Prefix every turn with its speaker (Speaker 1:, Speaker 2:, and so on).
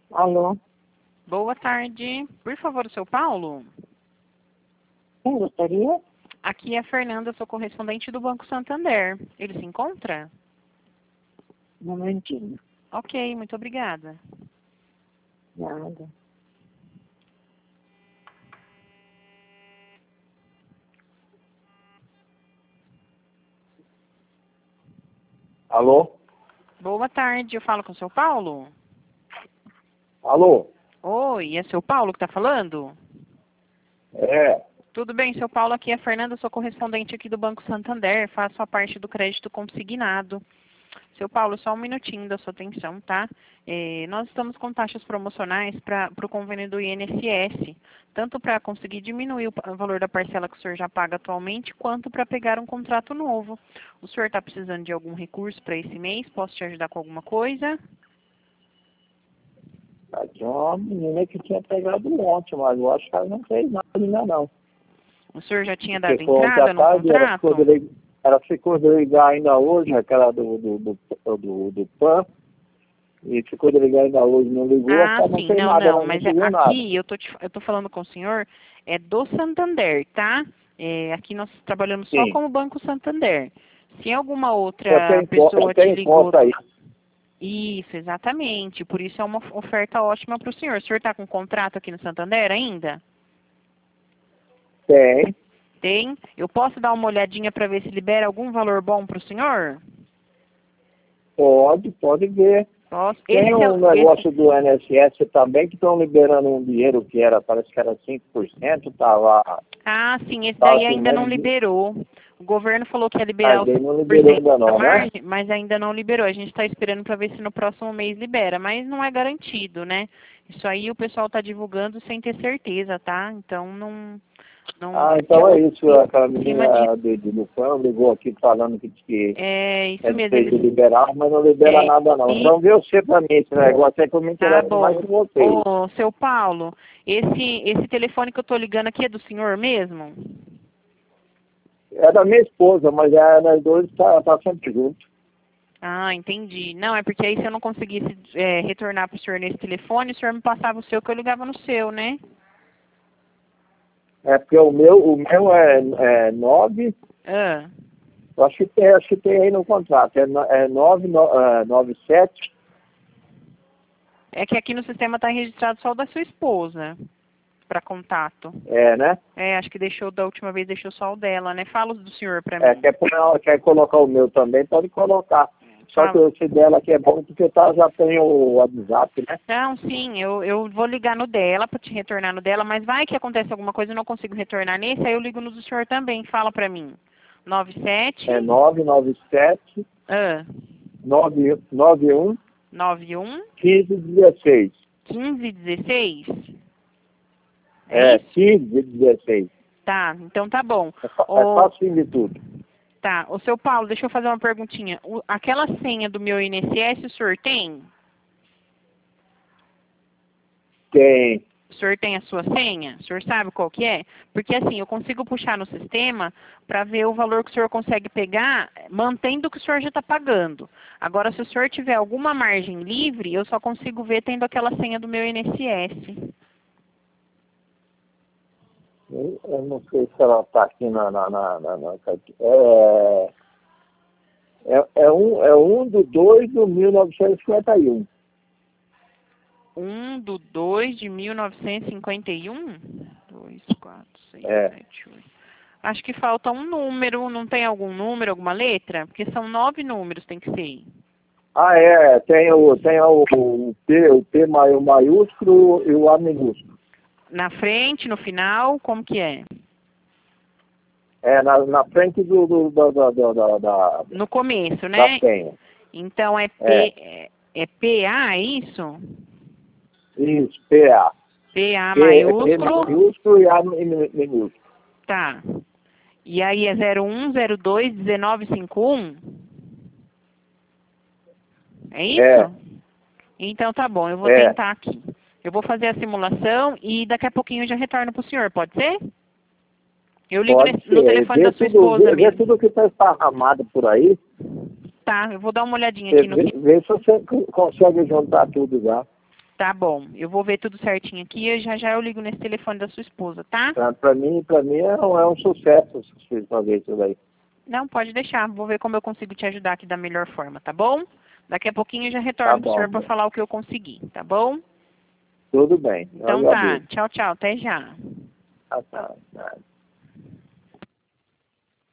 Speaker 1: Alô?
Speaker 2: Boa tarde. Por favor, o seu Paulo?
Speaker 1: Quem gostaria?
Speaker 2: Aqui é a Fernanda, sou correspondente do Banco Santander. Ele se encontra?
Speaker 1: Um momentinho.
Speaker 2: Ok, muito obrigada.
Speaker 1: Nada.
Speaker 3: Alô?
Speaker 2: Boa tarde, eu falo com o seu Paulo?
Speaker 3: Alô?
Speaker 2: Oi, é seu Paulo que está falando?
Speaker 3: É.
Speaker 2: Tudo bem, seu Paulo? Aqui é a Fernanda, sou correspondente aqui do Banco Santander, faço a parte do crédito consignado. Seu Paulo, só um minutinho da sua atenção, tá? Nós estamos com taxas promocionais para o convênio do INSS, tanto para conseguir diminuir o valor da parcela que o senhor já paga atualmente, quanto para pegar um contrato novo. O senhor está precisando de algum recurso para esse mês? Posso te ajudar com alguma coisa?
Speaker 3: Tinha uma menina que tinha pegado ontem, mas eu acho que ela não fez nada ainda não.
Speaker 2: O senhor já tinha
Speaker 3: Porque
Speaker 2: dado
Speaker 3: foi ontem
Speaker 2: entrada
Speaker 3: à
Speaker 2: no
Speaker 3: tarde,
Speaker 2: contrato?
Speaker 3: ela ficou de ligar ainda hoje, aquela do PAN, e ficou de ligar ainda hoje, não ligou,
Speaker 2: Ah,
Speaker 3: ela não
Speaker 2: sim,
Speaker 3: fez
Speaker 2: não,
Speaker 3: nada,
Speaker 2: não,
Speaker 3: ela não
Speaker 2: mas
Speaker 3: seguiu nada.
Speaker 2: aqui eu tô falando com o senhor, é do Santander, tá? Aqui nós trabalhamos só
Speaker 3: Sim,
Speaker 2: como Banco Santander. Se alguma
Speaker 3: eu
Speaker 2: outra
Speaker 3: tenho,
Speaker 2: pessoa
Speaker 3: eu
Speaker 2: te
Speaker 3: tenho
Speaker 2: ligou...
Speaker 3: conta aí.
Speaker 2: Isso, exatamente, por isso é uma oferta ótima para o senhor. O senhor está com contrato aqui no Santander ainda?
Speaker 3: Tem.
Speaker 2: Tem? Eu posso dar uma olhadinha para ver se libera algum valor bom para o senhor?
Speaker 3: Pode ver.
Speaker 2: Posso.
Speaker 3: Tem um negócio do INSS também que estão liberando um dinheiro que era, parece que era 5%, tava
Speaker 2: Ah, sim, esse daí
Speaker 3: com
Speaker 2: ainda não
Speaker 3: menos de...
Speaker 2: liberou. O governo falou que ia liberar
Speaker 3: Mas
Speaker 2: os
Speaker 3: ele não liberou
Speaker 2: 5%
Speaker 3: ainda
Speaker 2: da
Speaker 3: não, né?
Speaker 2: margem, mas ainda não liberou. A gente está esperando para ver se no próximo mês libera, mas não é garantido, né? Isso aí o pessoal está divulgando sem ter certeza, tá? Então não
Speaker 3: Ah,
Speaker 2: fique
Speaker 3: então é isso. Aquela
Speaker 2: em cima disso.
Speaker 3: menina do PAN ligou aqui falando que
Speaker 2: É isso
Speaker 3: é
Speaker 2: mesmo.
Speaker 3: de liberar, mas não libera
Speaker 2: É,
Speaker 3: nada não.
Speaker 2: e
Speaker 3: Então vê você pra mim esse negócio, é que eu me
Speaker 2: tá
Speaker 3: interesso mais
Speaker 2: bom.
Speaker 3: com vocês.
Speaker 2: Ô, seu Paulo, esse telefone que eu tô ligando aqui é do senhor mesmo?
Speaker 3: É da minha esposa, mas nós dois tá sempre junto.
Speaker 2: Ah, entendi. Não, é porque aí se eu não conseguisse retornar para o senhor nesse telefone, o senhor me passava o seu que eu ligava no seu, né?
Speaker 3: É porque o meu é 9,
Speaker 2: Ah,
Speaker 3: eu acho que tem aí no contrato, é 97.
Speaker 2: é que aqui no sistema está registrado só o da sua esposa para contato.
Speaker 3: É, né?
Speaker 2: É, acho que deixou da última vez deixou só o dela, né? Fala do senhor para
Speaker 3: É,
Speaker 2: mim.
Speaker 3: quer colocar o meu também, pode colocar. Só que
Speaker 2: Fala.
Speaker 3: esse dela aqui é bom porque já tem o WhatsApp, né?
Speaker 2: Não, sim, eu vou ligar no dela para te retornar no dela, mas vai que acontece alguma coisa e eu não consigo retornar nesse, aí eu ligo no do senhor também. Fala para mim. 97
Speaker 3: É 997
Speaker 2: ah,
Speaker 3: 91
Speaker 2: 91
Speaker 3: 1516.
Speaker 2: 15 16. É
Speaker 3: É,
Speaker 2: isso?
Speaker 3: 1516.
Speaker 2: Tá, então tá bom.
Speaker 3: É fácil de tudo.
Speaker 2: Tá, ô seu Paulo, deixa eu fazer uma perguntinha. Aquela senha do meu INSS o senhor tem?
Speaker 3: Tem.
Speaker 2: O senhor tem a sua senha? O senhor sabe qual que é? Porque assim, eu consigo puxar no sistema para ver o valor que o senhor consegue pegar, mantendo o que o senhor já está pagando. Agora, se o senhor tiver alguma margem livre, eu só consigo ver tendo aquela senha do meu INSS.
Speaker 3: Eu não sei se ela está aqui na é um do 2 do 1951.
Speaker 2: 1 do 2 de 1951? 2, 4, 6,
Speaker 3: É.
Speaker 2: 7, 8. Acho que falta um número, não tem algum número, alguma letra? Porque são 9 números, tem que ser.
Speaker 3: Ah, tem o P maiúsculo e o A minúsculo.
Speaker 2: Na frente, no final, como que é?
Speaker 3: É, na frente da
Speaker 2: No começo, né?
Speaker 3: senha.
Speaker 2: Então é
Speaker 3: É,
Speaker 2: PA, é isso?
Speaker 3: isso, PA.
Speaker 2: PA
Speaker 3: P
Speaker 2: maiúsculo,
Speaker 3: maiúsculo e A minúsculo.
Speaker 2: tá. E aí é 01, 02, 1951? É
Speaker 3: É,
Speaker 2: isso? Então tá bom, eu vou
Speaker 3: é.
Speaker 2: tentar aqui. Eu vou fazer a simulação e daqui a pouquinho eu já retorno pro senhor, pode ser? Eu ligo
Speaker 3: Pode
Speaker 2: no
Speaker 3: ser.
Speaker 2: telefone da sua esposa
Speaker 3: Vê
Speaker 2: mesmo.
Speaker 3: tudo que está esparramado por aí.
Speaker 2: Tá, eu vou dar uma olhadinha aqui no...
Speaker 3: Vê se você consegue juntar tudo já.
Speaker 2: Tá bom. Eu vou ver tudo certinho aqui e já eu ligo nesse telefone da sua esposa, tá?
Speaker 3: Pra mim é um sucesso se vocês fazerem isso daí.
Speaker 2: Não, pode deixar. Vou ver como eu consigo te ajudar aqui da melhor forma, tá bom? Daqui a pouquinho eu já retorno
Speaker 3: Tá
Speaker 2: pro
Speaker 3: bom,
Speaker 2: senhor para
Speaker 3: bom.
Speaker 2: falar o que eu consegui, tá bom?
Speaker 3: Tudo bem. Eu
Speaker 2: Então tá.
Speaker 3: agradeço.
Speaker 2: Tchau, tchau. Até já.
Speaker 3: Tá.